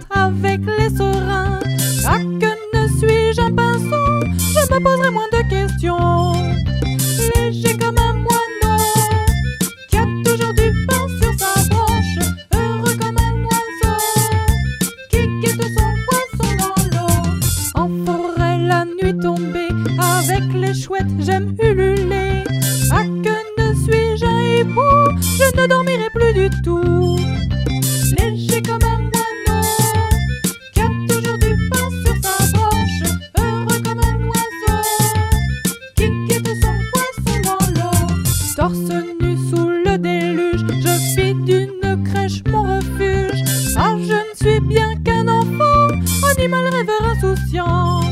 avec les serins. Ah, que ne suis-je un pinceau, je me poserai moins de questions. Léger comme un moineau, qui a toujours du pain sur sa branche, heureux comme un oiseau, qui guette son poisson dans l'eau. En forêt la nuit tombée, avec les chouettes j'aime ululer. Ah, que ne suis-je un hibou, je ne dormirai plus du tout. Léger comme un moineau, qui a toujours du pain sur sa branche, heureux comme un oiseau, qui guette son poisson dans l'eau. Torse nu sous le déluge, je fis d'une crèche mon refuge. Ah, je ne suis bien qu'un enfant, animal rêveur insouciant.